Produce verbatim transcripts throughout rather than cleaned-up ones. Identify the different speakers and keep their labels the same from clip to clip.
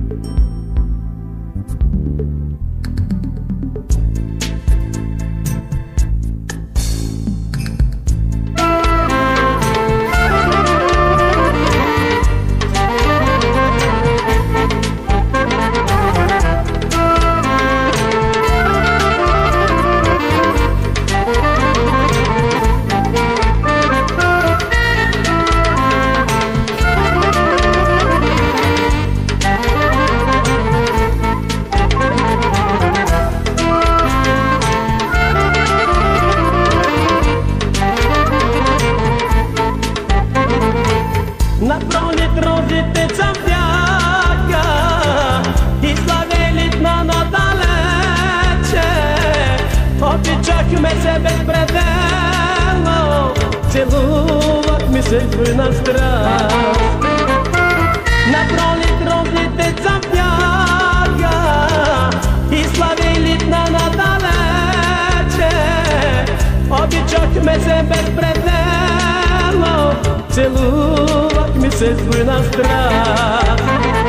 Speaker 1: На пролет розите цъфяха и славелит на надалече. Обичахме се безпределно, целувахме се с буйна страст. На пролет розите цъфяха и славелит на надалече. Обичахме се безпределно, целувахме се с буйна страст.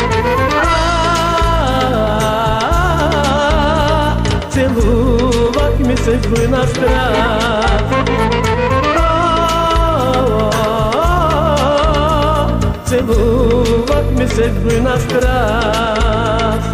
Speaker 1: Целувахме се с буйна страст. Целувахме се с буйна страст.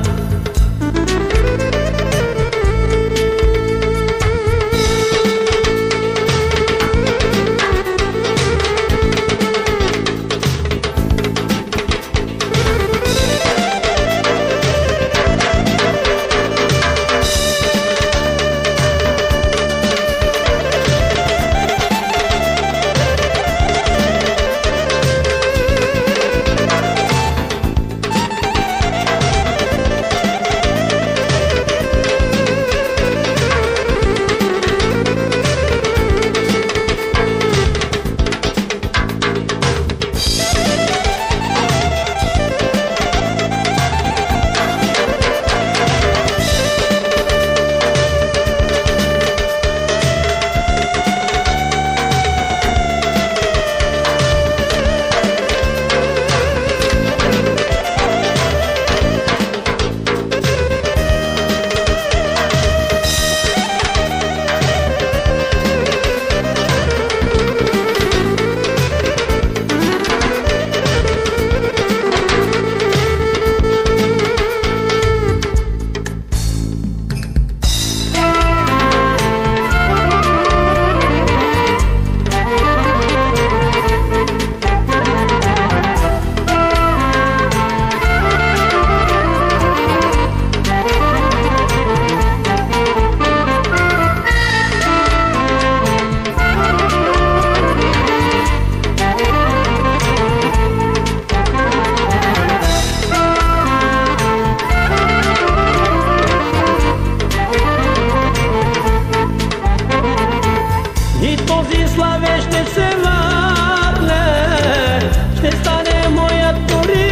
Speaker 1: И този славе ще се върне, ще стане моят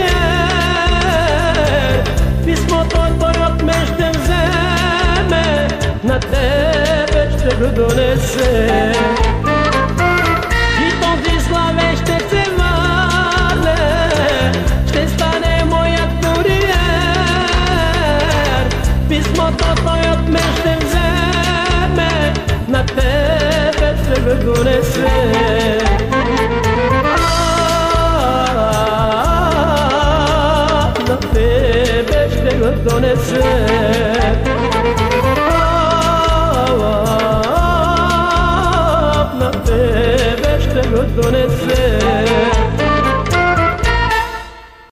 Speaker 1: куриер. Писмото той от мен ще вземе, на тебе ще го донесе. И този славе ще се върне, ще стане моят куриер. Писмото той от мен ще вземе, на тебе ще го донесе. На тебе ще го донесе. На тебе ще го донесе.